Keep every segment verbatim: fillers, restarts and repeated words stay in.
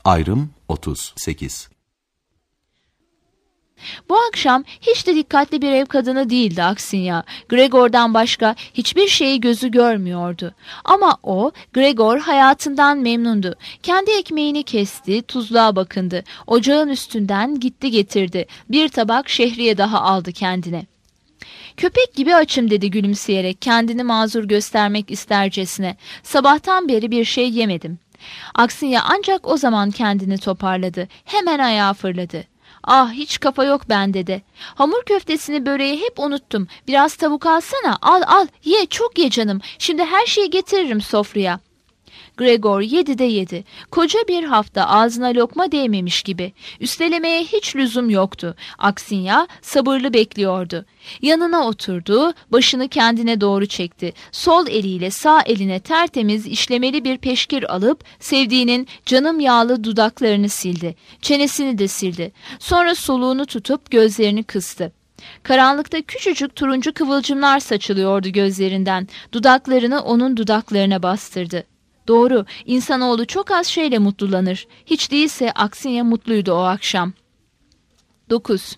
Ayrım otuz sekiz. Bu akşam hiç de dikkatli bir ev kadını değildi Aksinya. Gregor'dan başka hiçbir şeyi gözü görmüyordu. Ama o, Gregor hayatından memnundu. Kendi ekmeğini kesti, tuzluğa bakındı. Ocağın üstünden gitti getirdi. Bir tabak şehriye daha aldı kendine. Köpek gibi açım dedi gülümseyerek, kendini mazur göstermek istercesine. Sabahtan beri bir şey yemedim. Aksinya ancak o zaman kendini toparladı. Hemen ayağa fırladı. Ah, hiç kafa yok bende de. Hamur köftesini, böreği hep unuttum. Biraz tavuk alsana, al al ye, çok ye canım. Şimdi her şeyi getiririm sofraya. Gregor yedi de yedi. Koca bir hafta ağzına lokma değmemiş gibi. Üstelemeye hiç lüzum yoktu. Aksinya sabırlı bekliyordu. Yanına oturdu, başını kendine doğru çekti. Sol eliyle sağ eline tertemiz işlemeli bir peşkir alıp sevdiğinin canım yağlı dudaklarını sildi. Çenesini de sildi. Sonra soluğunu tutup gözlerini kıstı. Karanlıkta küçücük turuncu kıvılcımlar saçılıyordu gözlerinden. Dudaklarını onun dudaklarına bastırdı. Doğru, insanoğlu çok az şeyle mutlulanır. Hiç değilse Aksinya mutluydu o akşam. dokuz.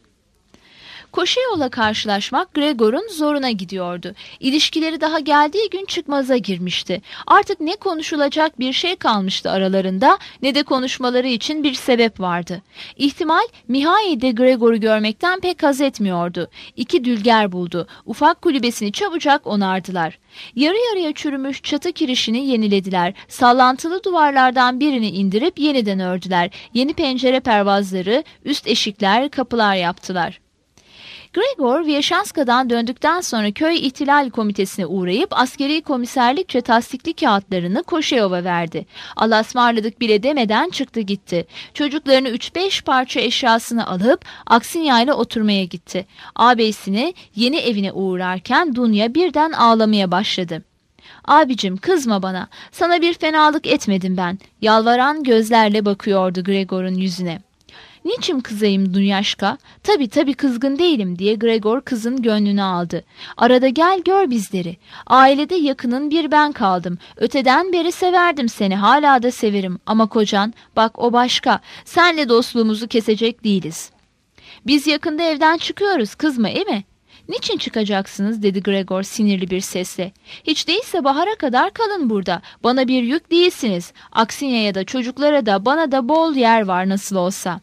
Koşu yola karşılaşmak Gregor'un zoruna gidiyordu. İlişkileri daha geldiği gün çıkmaza girmişti. Artık ne konuşulacak bir şey kalmıştı aralarında, ne de konuşmaları için bir sebep vardı. İhtimal Mihai de Gregor'u görmekten pek haz etmiyordu. İki dülger buldu. Ufak kulübesini çabucak onardılar. Yarı yarıya çürümüş çatı kirişini yenilediler. Sallantılı duvarlardan birini indirip yeniden ördüler. Yeni pencere pervazları, üst eşikler, kapılar yaptılar. Gregor, Vyeşanska'dan döndükten sonra köy ihtilal komitesine uğrayıp askeri komiserlikçe tasdikli kağıtlarını Koşeyov'a verdi. Allah'a ısmarladık bile demeden çıktı gitti. Çocuklarını üç beş parça eşyasını alıp Aksinya ile oturmaya gitti. Ağabeyisini yeni evine uğrarken Dunya birden ağlamaya başladı. Abicim, kızma bana, sana bir fenalık etmedim ben. Yalvaran gözlerle bakıyordu Gregor'un yüzüne. Niçin kızayım Dunyaşka? Tabii tabii kızgın değilim diye Gregor kızın gönlünü aldı. Arada gel gör bizleri. Ailede yakının bir ben kaldım. Öteden beri severdim seni, hala da severim. Ama kocan, bak o başka. Senle dostluğumuzu kesecek değiliz. Biz yakında evden çıkıyoruz, kızma iyi mi? Niçin çıkacaksınız dedi Gregor sinirli bir sesle. Hiç değilse bahara kadar kalın burada. Bana bir yük değilsiniz. Aksinya'ya da çocuklara da bana da bol yer var nasıl olsa.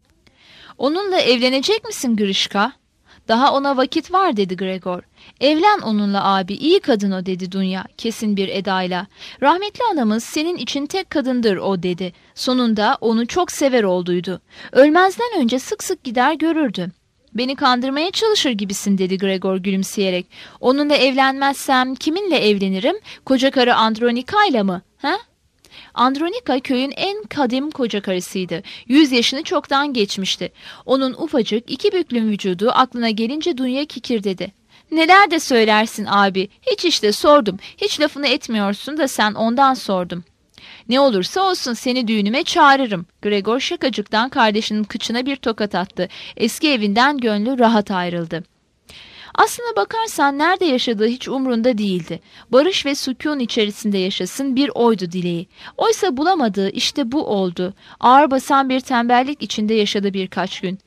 Onunla evlenecek misin Grişka? Daha ona vakit var dedi Gregor. Evlen onunla abi, iyi kadın o dedi Dunya kesin bir edayla. Rahmetli anamız senin için tek kadındır o dedi. Sonunda onu çok sever olduydu. Ölmezden önce sık sık gider görürdü. Beni kandırmaya çalışır gibisin dedi Gregor gülümseyerek. Onunla evlenmezsem kiminle evlenirim? Koca karı Andronika'yla mı? He? Andronika köyün en kadim koca karısıydı. Yüz yaşını çoktan geçmişti. Onun ufacık iki büklüm vücudu aklına gelince Dunya kikir dedi. Neler de söylersin abi. Hiç işte sordum. Hiç lafını etmiyorsun da sen ondan sordum. Ne olursa olsun seni düğünüme çağırırım. Gregor şakacıktan kardeşinin kıçına bir tokat attı. Eski evinden gönlü rahat ayrıldı. Aslına bakarsan nerede yaşadığı hiç umrunda değildi. Barış ve sükûn içerisinde yaşasın bir oydu dileği. Oysa bulamadığı işte bu oldu. Ağır basan bir tembellik içinde yaşadı birkaç gün.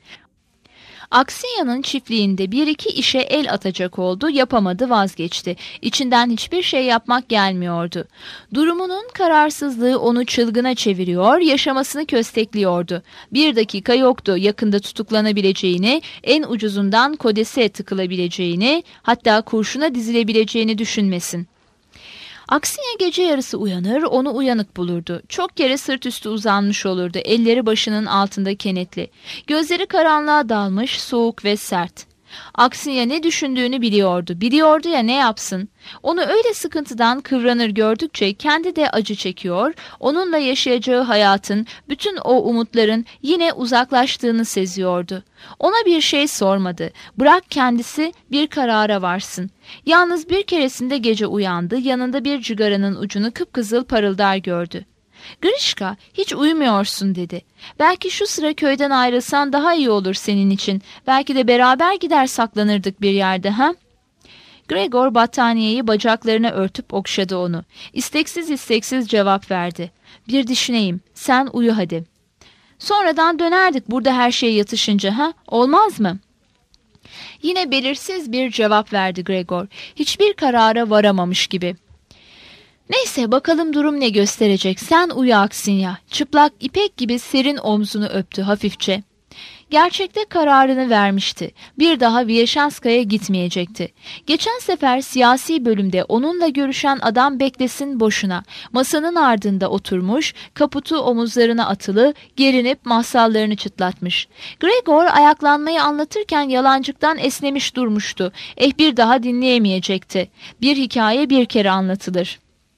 Aksinya'nın çiftliğinde bir iki işe el atacak oldu, yapamadı, vazgeçti. İçinden hiçbir şey yapmak gelmiyordu. Durumunun kararsızlığı onu çılgına çeviriyor, yaşamasını köstekliyordu. Bir dakika yoktu yakında tutuklanabileceğini, en ucuzundan kodese tıkılabileceğini, hatta kurşuna dizilebileceğini düşünmesin. Aksinya gece yarısı uyanır, onu uyanık bulurdu. Çok kere sırt üstü uzanmış olurdu, elleri başının altında kenetli. Gözleri karanlığa dalmış, soğuk ve sert. Aksinya ne düşündüğünü biliyordu. Biliyordu ya, ne yapsın? Onu öyle sıkıntıdan kıvranır gördükçe kendi de acı çekiyor, onunla yaşayacağı hayatın, bütün o umutların yine uzaklaştığını seziyordu. Ona bir şey sormadı. Bırak kendisi bir karara varsın. Yalnız bir keresinde gece uyandı, yanında bir cigaranın ucunu kıpkızıl parıldar gördü. Grişka, hiç uyumuyorsun dedi. Belki şu sıra köyden ayrılsan daha iyi olur senin için. Belki de beraber gider saklanırdık bir yerde, ha? Gregor battaniyeyi bacaklarına örtüp okşadı onu. İsteksiz isteksiz cevap verdi. Bir düşüneyim, sen uyu hadi. Sonradan dönerdik burada her şey yatışınca, ha? Olmaz mı? Yine belirsiz bir cevap verdi Gregor. Hiçbir karara varamamış gibi. Neyse bakalım durum ne gösterecek. Sen uyu Aksinya. Çıplak ipek gibi serin omzunu öptü hafifçe. Gerçekte kararını vermişti. Bir daha Vyeşanska'ya gitmeyecekti. Geçen sefer siyasi bölümde onunla görüşen adam beklesin boşuna. Masanın ardında oturmuş, kaputu omuzlarına atılı, gerinip mahsallarını çıtlatmış. Gregor ayaklanmayı anlatırken yalancıktan esnemiş durmuştu. Eh bir daha dinleyemeyecekti. Bir hikaye bir kere anlatılır.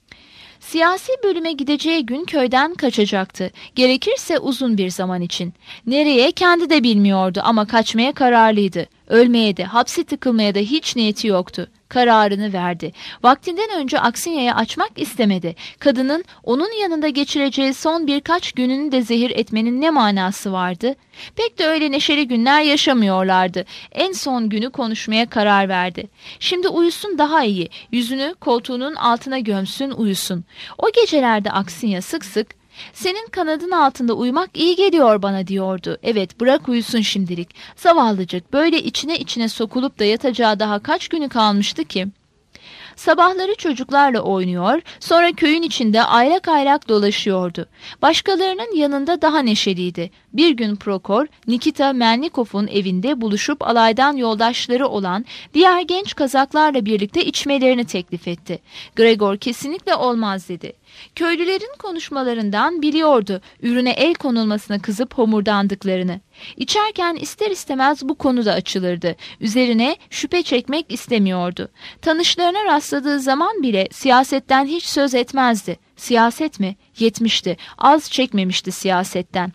Siyasi bölüme gideceği gün köyden kaçacaktı. Gerekirse uzun bir zaman için. Nereye kendi de bilmiyordu ama kaçmaya kararlıydı. Ölmeye de, hapse tıkılmaya da hiç niyeti yoktu. Kararını verdi. Vaktinden önce Aksinya'ya açmak istemedi. Kadının onun yanında geçireceği son birkaç gününü de zehir etmenin ne manası vardı? Pek de öyle neşeli günler yaşamıyorlardı. En son günü konuşmaya karar verdi. Şimdi uyusun daha iyi. Yüzünü koltuğunun altına gömsün uyusun. O gecelerde Aksinya sık sık "Senin kanadın altında uyumak iyi geliyor bana" diyordu. Evet, bırak uyusun şimdilik. Zavallıcık, böyle içine içine sokulup da yatacağı daha kaç günü kalmıştı ki? Sabahları çocuklarla oynuyor, sonra köyün içinde aylak aylak dolaşıyordu. Başkalarının yanında daha neşeliydi. Bir gün Prokor, Nikita Melnikov'un evinde buluşup alaydan yoldaşları olan diğer genç kazaklarla birlikte içmelerini teklif etti. Gregor kesinlikle olmaz dedi. Köylülerin konuşmalarından biliyordu ürüne el konulmasına kızıp homurdandıklarını. İçerken ister istemez bu konu da açılırdı. Üzerine şüphe çekmek istemiyordu. Tanışlarına rastladığı zaman bile siyasetten hiç söz etmezdi. Siyaset mi? Yetmişti. Az çekmemişti siyasetten.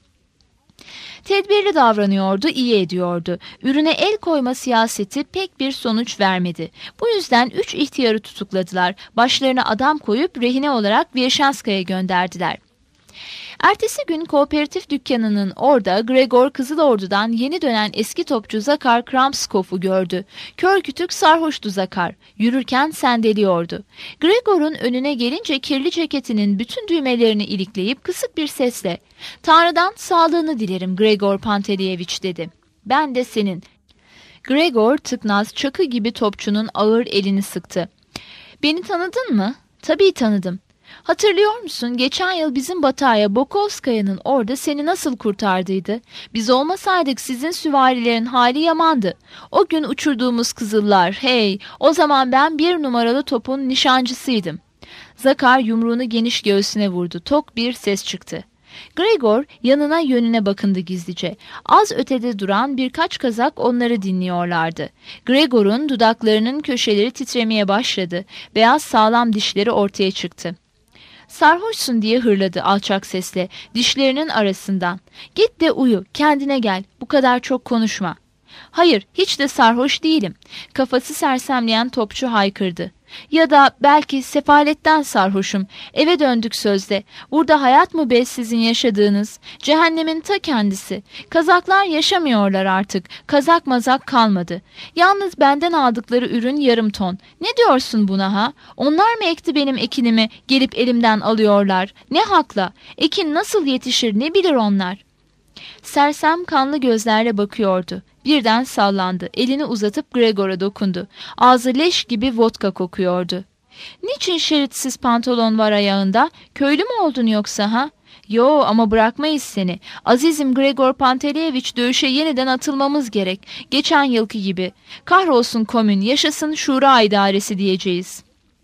Tedbirli davranıyordu, iyi ediyordu. Ürüne el koyma siyaseti pek bir sonuç vermedi. Bu yüzden üç ihtiyarı tutukladılar. Başlarına adam koyup rehine olarak Vyeşanska'ya gönderdiler. Ertesi gün kooperatif dükkanının orada Gregor Kızılordu'dan yeni dönen eski topçu Zakar Kramskov'u gördü. Kör kütük sarhoştu Zakar. Yürürken sendeliyordu. Gregor'un önüne gelince kirli ceketinin bütün düğmelerini ilikleyip kısık bir sesle "Tanrı'dan sağlığını dilerim Gregor Pantelievich" dedi. "Ben de senin." Gregor tıknaz çakı gibi topçunun ağır elini sıktı. "Beni tanıdın mı?" "Tabii tanıdım." "Hatırlıyor musun? Geçen yıl bizim Bataya Bokovskaya'nın orada seni nasıl kurtardıydı? Biz olmasaydık sizin süvarilerin hali yamandı. O gün uçurduğumuz kızıllar, hey, o zaman ben bir numaralı topun nişancısıydım." Zakar yumruğunu geniş göğsüne vurdu. Tok bir ses çıktı. Gregor yanına yönüne bakındı gizlice. Az ötede duran birkaç kazak onları dinliyorlardı. Gregor'un dudaklarının köşeleri titremeye başladı. Beyaz sağlam dişleri ortaya çıktı. "Sarhoşsun" diye hırladı alçak sesle dişlerinin arasından. "Git de uyu, kendine gel, bu kadar çok konuşma." "Hayır, hiç de sarhoş değilim." Kafası sersemleyen topçu haykırdı. "Ya da belki sefaletten sarhoşum. Eve döndük sözde. Burada hayat mı be sizin yaşadığınız? Cehennemin ta kendisi. Kazaklar yaşamıyorlar artık. Kazak mazak kalmadı. Yalnız benden aldıkları ürün yarım ton. Ne diyorsun buna ha? Onlar mı ekti benim ekinimi, gelip elimden alıyorlar? Ne hakla? Ekin nasıl yetişir ne bilir onlar?" Sersem kanlı gözlerle bakıyordu. Birden sallandı. Elini uzatıp Gregor'a dokundu. Ağzı leş gibi vodka kokuyordu. "Niçin şeritsiz pantolon var ayağında? Köylü mü oldun yoksa ha?" "Yo, ama bırakmayız seni. Azizim Gregor Pantelievich, dövüşe yeniden atılmamız gerek. Geçen yılki gibi. Kahrolsun komün, yaşasın şura idaresi diyeceğiz."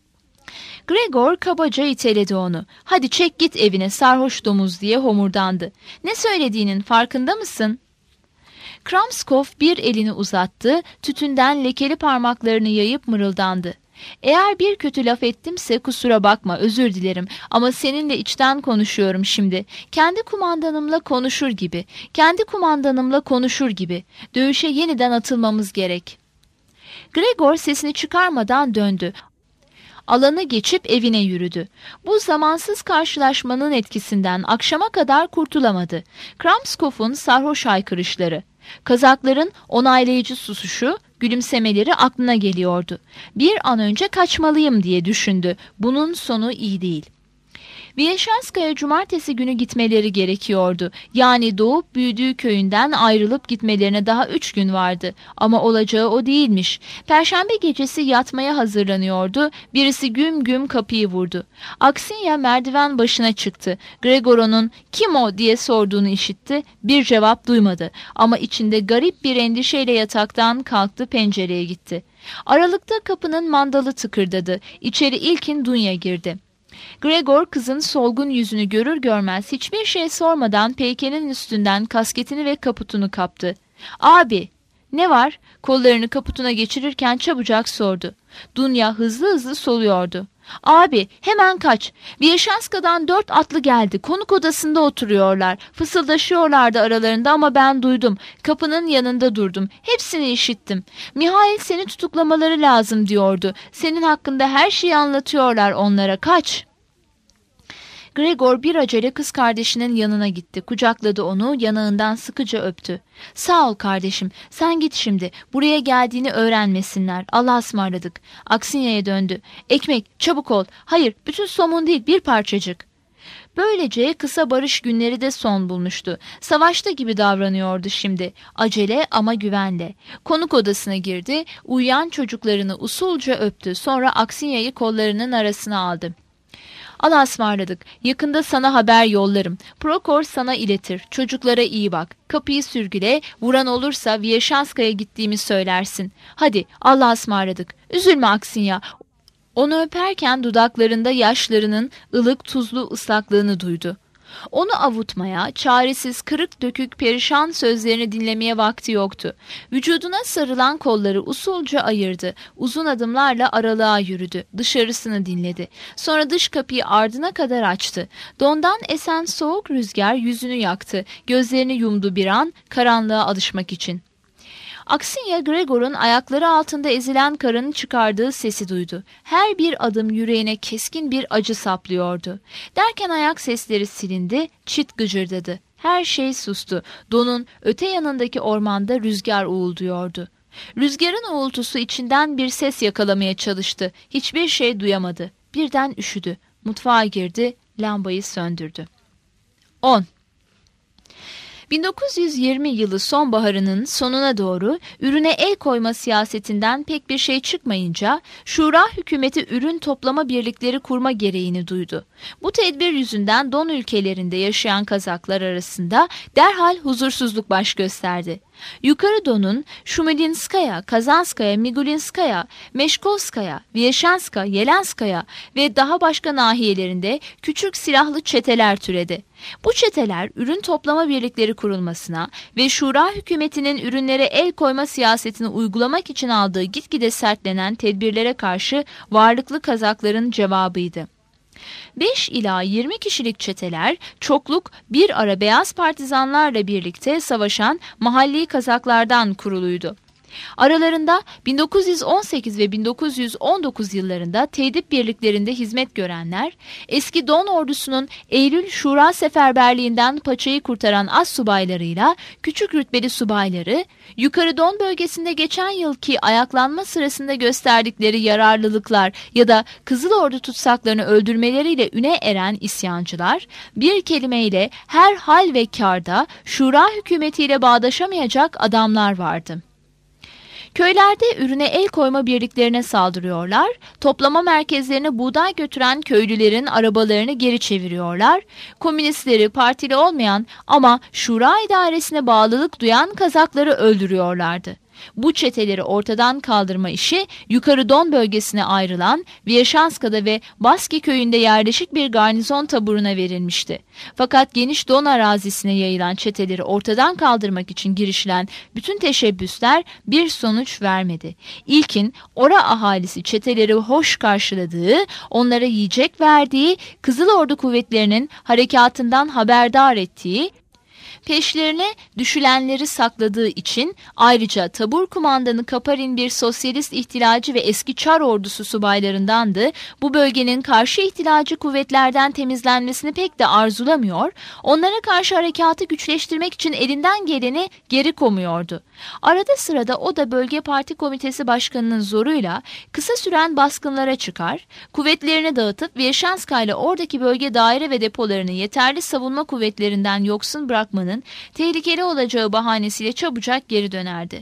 Gregor kabaca iteledi onu. "Hadi çek git evine sarhoş domuz" diye homurdandı. "Ne söylediğinin farkında mısın?" Kramskov bir elini uzattı, tütünden lekeli parmaklarını yayıp mırıldandı. "Eğer bir kötü laf ettimse kusura bakma, özür dilerim ama seninle içten konuşuyorum şimdi. Kendi kumandanımla konuşur gibi, kendi kumandanımla konuşur gibi. Dövüşe yeniden atılmamız gerek." Gregor sesini çıkarmadan döndü. Alanı geçip evine yürüdü. Bu zamansız karşılaşmanın etkisinden akşama kadar kurtulamadı. Kramskov'un sarhoş haykırışları, kazakların onaylayıcı susuşu, gülümsemeleri aklına geliyordu. Bir an önce kaçmalıyım diye düşündü. Bunun sonu iyi değil. Viyeşanska'ya cumartesi günü gitmeleri gerekiyordu. Yani doğup büyüdüğü köyünden ayrılıp gitmelerine daha üç gün vardı. Ama olacağı o değilmiş. Perşembe gecesi yatmaya hazırlanıyordu. Birisi güm güm kapıyı vurdu. Aksinya merdiven başına çıktı. Gregor'un "Kim o?" diye sorduğunu işitti. Bir cevap duymadı. Ama içinde garip bir endişeyle yataktan kalktı, pencereye gitti. Aralıkta kapının mandalı tıkırdadı. İçeri ilkin Dunya girdi. Gregor kızın solgun yüzünü görür görmez hiçbir şey sormadan peykenin üstünden kasketini ve kaputunu kaptı. "Abi, ne var?" kollarını kaputuna geçirirken çabucak sordu. Dunya hızlı hızlı soluyordu. "Abi, hemen kaç. Viyeşanska'dan dört atlı geldi. Konuk odasında oturuyorlar. Fısıldaşıyorlardı aralarında ama ben duydum. Kapının yanında durdum. Hepsini işittim. Mihail seni tutuklamaları lazım diyordu. Senin hakkında her şeyi anlatıyorlar onlara. Kaç." Gregor bir acele kız kardeşinin yanına gitti. Kucakladı onu, yanağından sıkıca öptü. "Sağ ol kardeşim, sen git şimdi. Buraya geldiğini öğrenmesinler. Allah'a ısmarladık." Aksinya'ya döndü. "Ekmek, çabuk ol. Hayır, bütün somun değil, bir parçacık." Böylece kısa barış günleri de son bulmuştu. Savaşta gibi davranıyordu şimdi. Acele ama güvenle. Konuk odasına girdi, uyuyan çocuklarını usulca öptü. Sonra Aksinya'yı kollarının arasına aldı. "Allah'a ısmarladık. Yakında sana haber yollarım. Prokor sana iletir. Çocuklara iyi bak. Kapıyı sürgüle. Vuran olursa Viyeşanska'ya gittiğimi söylersin. Hadi, Allah'a ısmarladık. Üzülme Aksinya." Onu öperken dudaklarında yaşlarının ılık tuzlu ıslaklığını duydu. Onu avutmaya, çaresiz, kırık dökük, perişan sözlerini dinlemeye vakti yoktu. Vücuduna sarılan kolları usulca ayırdı. Uzun adımlarla aralığa yürüdü. Dışarısını dinledi. Sonra dış kapıyı ardına kadar açtı. Dondan esen soğuk rüzgar yüzünü yaktı. Gözlerini yumdu bir an, karanlığa alışmak için. Aksinya Gregor'un ayakları altında ezilen karının çıkardığı sesi duydu. Her bir adım yüreğine keskin bir acı saplıyordu. Derken ayak sesleri silindi, çit gıcırdadı. Her şey sustu. Donun öte yanındaki ormanda rüzgar uğulduyordu. Rüzgarın uğultusu içinden bir ses yakalamaya çalıştı. Hiçbir şey duyamadı. Birden üşüdü. Mutfağa girdi, lambayı söndürdü. on bin dokuz yüz yirmi yılı sonbaharının sonuna doğru ürüne el koyma siyasetinden pek bir şey çıkmayınca Şura hükümeti ürün toplama birlikleri kurma gereğini duydu. Bu tedbir yüzünden Don ülkelerinde yaşayan Kazaklar arasında derhal huzursuzluk baş gösterdi. Yukarı Don'un Şumilinskaya, Kazanskaya, Migulinskaya, Meşkovskaya, Viyeşanska, Yelenskaya ve daha başka nahiyelerinde küçük silahlı çeteler türedi. Bu çeteler ürün toplama birlikleri kurulmasına ve Şura hükümetinin ürünlere el koyma siyasetini uygulamak için aldığı gitgide sertlenen tedbirlere karşı varlıklı Kazakların cevabıydı. beş ila yirmi kişilik çeteler çokluk bir ara beyaz partizanlarla birlikte savaşan mahalli Kazaklardan kuruluydu. Aralarında bin dokuz yüz on sekiz ve bin dokuz yüz on dokuz yıllarında tedip birliklerinde hizmet görenler, eski Don ordusunun Eylül Şura seferberliğinden paçayı kurtaran az subaylarıyla küçük rütbeli subayları, yukarı Don bölgesinde geçen yılki ayaklanma sırasında gösterdikleri yararlılıklar ya da Kızıl Ordu tutsaklarını öldürmeleriyle üne eren isyancılar, bir kelimeyle her hal ve kârda Şura hükümetiyle bağdaşamayacak adamlar vardı. Köylerde ürüne el koyma birliklerine saldırıyorlar, toplama merkezlerine buğday götüren köylülerin arabalarını geri çeviriyorlar, komünistleri, partili olmayan ama Şura idaresine bağlılık duyan Kazakları öldürüyorlardı. Bu çeteleri ortadan kaldırma işi Yukarı Don bölgesine ayrılan Viyeşanska'da ve Baski köyünde yerleşik bir garnizon taburuna verilmişti. Fakat geniş Don arazisine yayılan çeteleri ortadan kaldırmak için girişilen bütün teşebbüsler bir sonuç vermedi. İlkin ora ahalisi çeteleri hoş karşıladığı, onlara yiyecek verdiği, Kızıl Ordu kuvvetlerinin harekatından haberdar ettiği, Peşlerine düşülenleri sakladığı için ayrıca tabur kumandanı Kaparin bir sosyalist ihtilacı ve eski Çar ordusu subaylarındandı. Bu bölgenin karşı ihtilacı kuvvetlerden temizlenmesini pek de arzulamıyor, onlara karşı harekatı güçleştirmek için elinden geleni geri komuyordu. Arada sırada o da bölge parti komitesi başkanının zoruyla kısa süren baskınlara çıkar, kuvvetlerini dağıtıp Vierşanska ile oradaki bölge daire ve depolarını yeterli savunma kuvvetlerinden yoksun bırakmanın tehlikeli olacağı bahanesiyle çabucak geri dönerdi.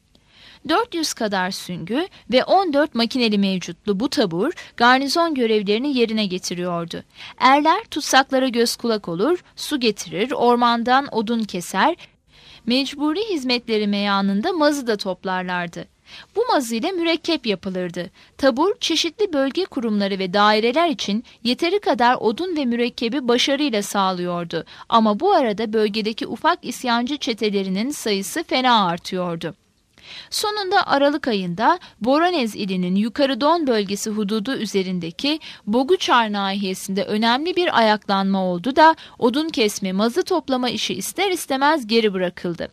dört yüz kadar süngü ve on dört makineli mevcutlu bu tabur garnizon görevlerini yerine getiriyordu. Erler tutsaklara göz kulak olur, su getirir, ormandan odun keser, mecburi hizmetleri meyanında mazı da toplarlardı. Bu mazı ile mürekkep yapılırdı. Tabur çeşitli bölge kurumları ve daireler için yeteri kadar odun ve mürekkebi başarıyla sağlıyordu. Ama bu arada bölgedeki ufak isyancı çetelerinin sayısı fena artıyordu. Sonunda Aralık ayında Voronezh ilinin Yukarı Don bölgesi hududu üzerindeki Boguçar nahiyesinde önemli bir ayaklanma oldu da odun kesme, mazı toplama işi ister istemez geri bırakıldı.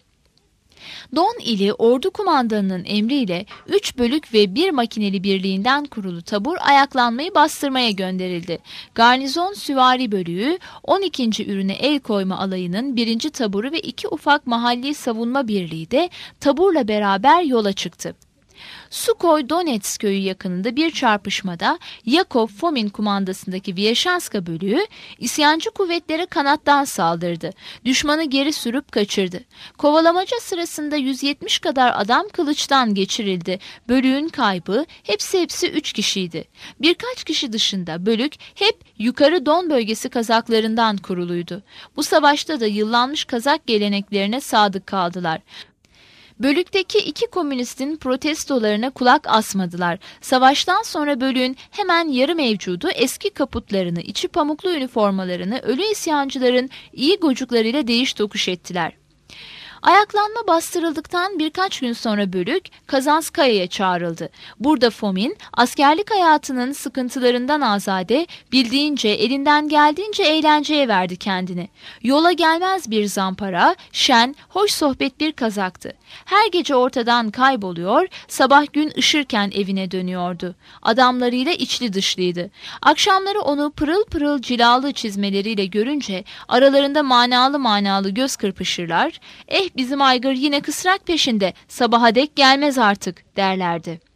Don ili ordu kumandanının emriyle üç bölük ve bir makineli birliğinden kurulu tabur ayaklanmayı bastırmaya gönderildi. Garnizon süvari bölüğü on ikinci ürüne el koyma alayının birinci taburu ve iki ufak mahalli savunma birliği de taburla beraber yola çıktı. Sukoy Donetsk köyü yakınında bir çarpışmada Yakov Fomin kumandasındaki Vierşanska bölüğü isyancı kuvvetlere kanattan saldırdı. Düşmanı geri sürüp kaçırdı. Kovalamaca sırasında yüz yetmiş kadar adam kılıçtan geçirildi. Bölüğün kaybı hepsi hepsi üç kişiydi. Birkaç kişi dışında bölük hep Yukarı Don bölgesi kazaklarından kuruluydu. Bu savaşta da yıllanmış kazak geleneklerine sadık kaldılar. Bölükteki iki komünistin protestolarına kulak asmadılar. Savaştan sonra bölüğün hemen yarı mevcudu eski kaputlarını, içi pamuklu üniformalarını ölü isyancıların iyi gocuklarıyla değiş tokuş ettiler. Ayaklanma bastırıldıktan birkaç gün sonra bölük Kazanskaya'ya çağrıldı. Burada Fomin askerlik hayatının sıkıntılarından azade, bildiğince elinden geldiğince eğlenceye verdi kendini. Yola gelmez bir zampara, şen, hoş sohbet bir kazaktı. Her gece ortadan kayboluyor, sabah gün ışırken evine dönüyordu. Adamlarıyla içli dışlıydı. Akşamları onu pırıl pırıl cilalı çizmeleriyle görünce aralarında manalı manalı göz kırpışırlar. Eh bizim aygır yine kısrak peşinde, sabaha dek gelmez artık derlerdi.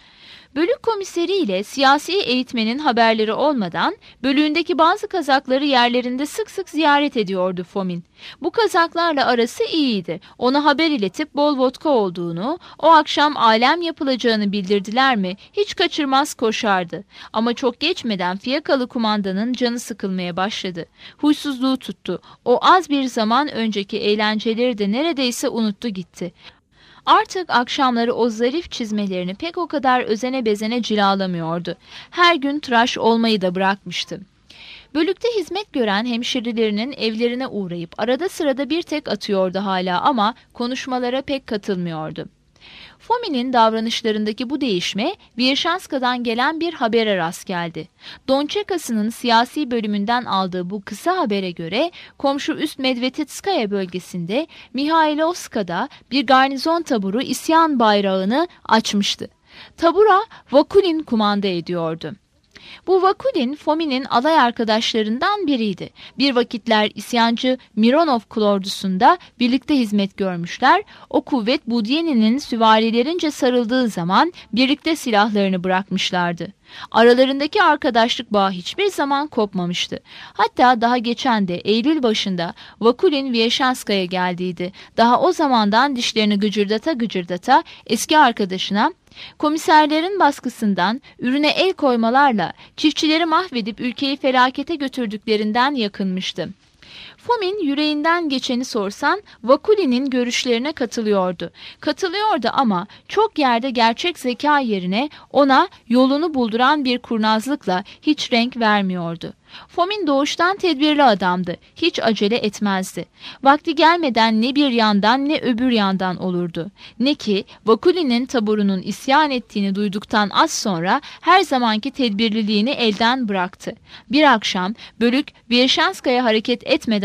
Bölük komiseri ile siyasi eğitmenin haberleri olmadan bölüğündeki bazı kazakları yerlerinde sık sık ziyaret ediyordu Fomin. Bu kazaklarla arası iyiydi. Ona haber iletip bol vodka olduğunu, o akşam alem yapılacağını bildirdiler mi hiç kaçırmaz koşardı. Ama çok geçmeden fiyakalı kumandanın canı sıkılmaya başladı. Huysuzluğu tuttu. O az bir zaman önceki eğlenceleri de neredeyse unuttu gitti. Artık akşamları o zarif çizmelerini pek o kadar özene bezene cilalamıyordu. Her gün tıraş olmayı da bırakmıştı. Bölükte hizmet gören hemşerilerinin evlerine uğrayıp arada sırada bir tek atıyordu hala ama konuşmalara pek katılmıyordu. Fomin'in davranışlarındaki bu değişme Vierşanska'dan gelen bir habere rast geldi. Donçekası'nın siyasi bölümünden aldığı bu kısa habere göre komşu Üst Medveditskaya bölgesinde Mihailovska'da bir garnizon taburu isyan bayrağını açmıştı. Tabura Vakulin kumanda ediyordu. Bu Vakulin, Fomin'in alay arkadaşlarından biriydi. Bir vakitler isyancı Mironov kolordusunda birlikte hizmet görmüşler. O kuvvet Budyeni'nin süvarilerince sarıldığı zaman birlikte silahlarını bırakmışlardı. Aralarındaki arkadaşlık bağı hiçbir zaman kopmamıştı. Hatta daha geçen de Eylül başında Vakulin Vierşanska'ya geldiydi. Daha o zamandan dişlerini gıcırdata gıcırdata eski arkadaşına komiserlerin baskısından, ürüne el koymalarla çiftçileri mahvedip ülkeyi felakete götürdüklerinden yakınmıştı. Fomin yüreğinden geçeni sorsan Vakulin'in görüşlerine katılıyordu. Katılıyordu ama çok yerde gerçek zeka yerine ona yolunu bulduran bir kurnazlıkla hiç renk vermiyordu. Fomin doğuştan tedbirli adamdı. Hiç acele etmezdi. Vakti gelmeden ne bir yandan ne öbür yandan olurdu. Ne ki Vakulin'in taburunun isyan ettiğini duyduktan az sonra her zamanki tedbirliliğini elden bıraktı. Bir akşam bölük Vierşanska'ya hareket etmeden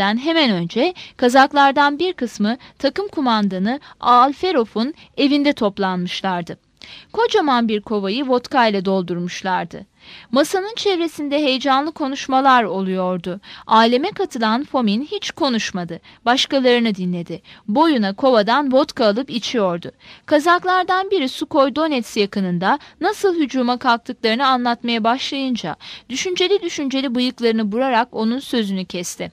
gitmeden hemen önce Kazaklardan bir kısmı takım kumandanı Alferov'un evinde toplanmışlardı. Kocaman bir kovayı vodka ile doldurmuşlardı. Masanın çevresinde heyecanlı konuşmalar oluyordu. Aleme katılan Fomin hiç konuşmadı. Başkalarını dinledi. Boyuna kovadan vodka alıp içiyordu. Kazaklardan biri Sukhoi Donets yakınında nasıl hücuma kalktıklarını anlatmaya başlayınca düşünceli düşünceli bıyıklarını burarak onun sözünü kesti.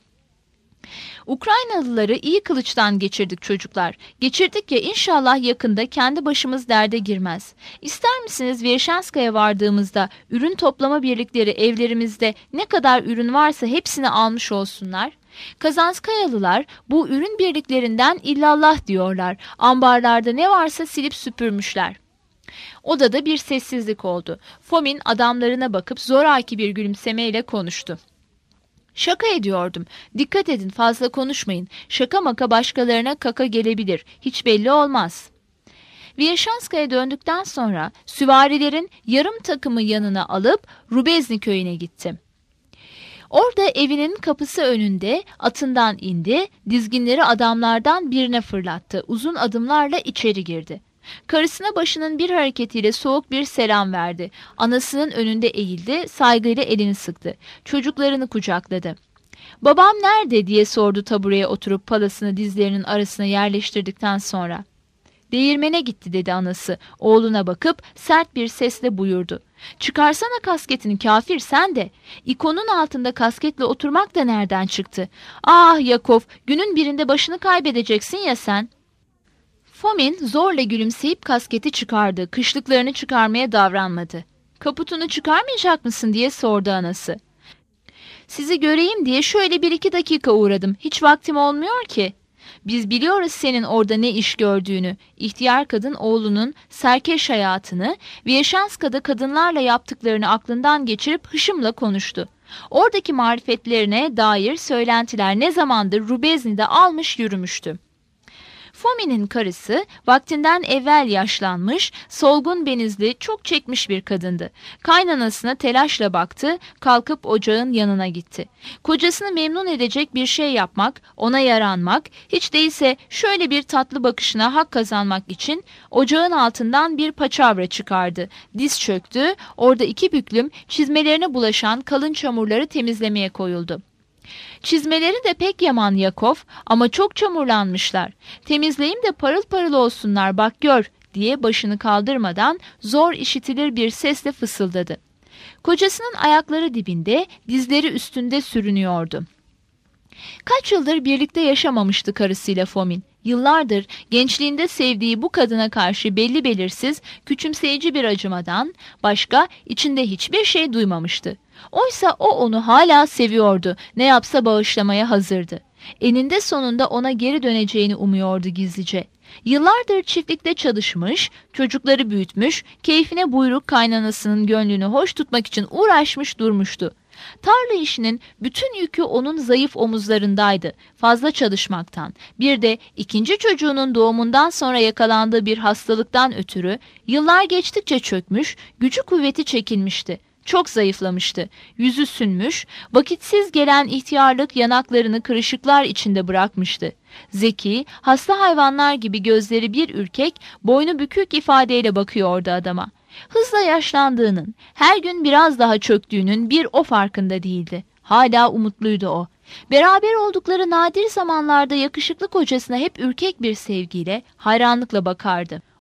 Ukraynalıları iyi kılıçtan geçirdik çocuklar. Geçirdik ya, inşallah yakında kendi başımız derde girmez. İster misiniz Vierşanska'ya vardığımızda ürün toplama birlikleri evlerimizde ne kadar ürün varsa hepsini almış olsunlar? Kazanskayalılar bu ürün birliklerinden illallah diyorlar. Ambarlarda ne varsa silip süpürmüşler. Odada bir sessizlik oldu. Fomin adamlarına bakıp zoraki bir gülümsemeyle konuştu. Şaka ediyordum. Dikkat edin, fazla konuşmayın. Şaka maka başkalarına kaka gelebilir. Hiç belli olmaz. Vierşanska'ya döndükten sonra süvarilerin yarım takımı yanına alıp Rubezni köyüne gitti. Orada evinin kapısı önünde atından indi, dizginleri adamlardan birine fırlattı. Uzun adımlarla içeri girdi. Karısına başının bir hareketiyle soğuk bir selam verdi. Anasının önünde eğildi, saygıyla elini sıktı. Çocuklarını kucakladı. "Babam nerede?" diye sordu tabureye oturup palasını dizlerinin arasına yerleştirdikten sonra. "Değirmene gitti," dedi anası. Oğluna bakıp sert bir sesle buyurdu. "Çıkarsana kasketini kafir, sen de. İkonun altında kasketle oturmak da nereden çıktı? Ah Yakov, günün birinde başını kaybedeceksin ya sen." Fomin zorla gülümseyip kasketi çıkardı. Kışlıklarını çıkarmaya davranmadı. "Kaputunu çıkarmayacak mısın?" diye sordu anası. "Sizi göreyim diye şöyle bir iki dakika uğradım. Hiç vaktim olmuyor ki." "Biz biliyoruz senin orada ne iş gördüğünü." İhtiyar kadın oğlunun serkeş hayatını, Vierşanska'da kadınlarla yaptıklarını aklından geçirip hışımla konuştu. Oradaki marifetlerine dair söylentiler ne zamandır Rubezni'de almış yürümüştü. Fomin'in karısı vaktinden evvel yaşlanmış, solgun benizli, çok çekmiş bir kadındı. Kaynanasına telaşla baktı, kalkıp ocağın yanına gitti. Kocasını memnun edecek bir şey yapmak, ona yaranmak, hiç değilse şöyle bir tatlı bakışına hak kazanmak için ocağın altından bir paçavra çıkardı. Diz çöktü, orada iki büklüm çizmelerine bulaşan kalın çamurları temizlemeye koyuldu. Çizmeleri de pek yaman Yakov, ama çok çamurlanmışlar. "Temizleyeyim de parıl parıl olsunlar, bak gör," diye başını kaldırmadan zor işitilir bir sesle fısıldadı. Kocasının ayakları dibinde, dizleri üstünde sürünüyordu. Kaç yıldır birlikte yaşamamıştı karısıyla Fomin. Yıllardır gençliğinde sevdiği bu kadına karşı belli belirsiz, küçümseyici bir acımadan başka içinde hiçbir şey duymamıştı. Oysa o onu hala seviyordu, ne yapsa bağışlamaya hazırdı. Eninde sonunda ona geri döneceğini umuyordu gizlice. Yıllardır çiftlikte çalışmış, çocukları büyütmüş, keyfine buyruk kaynanasının gönlünü hoş tutmak için uğraşmış durmuştu. Tarla işinin bütün yükü onun zayıf omuzlarındaydı, fazla çalışmaktan. Bir de ikinci çocuğunun doğumundan sonra yakalandığı bir hastalıktan ötürü yıllar geçtikçe çökmüş, gücü kuvveti çekilmişti. Çok zayıflamıştı. Yüzü sünmüş, vakitsiz gelen ihtiyarlık yanaklarını kırışıklar içinde bırakmıştı. Zeki, hasta hayvanlar gibi gözleri bir ürkek, boynu bükük ifadeyle bakıyordu adama. Hızla yaşlandığının, her gün biraz daha çöktüğünün bir o farkında değildi. Hala umutluydu o. Beraber oldukları nadir zamanlarda yakışıklı kocasına hep ürkek bir sevgiyle, hayranlıkla bakardı.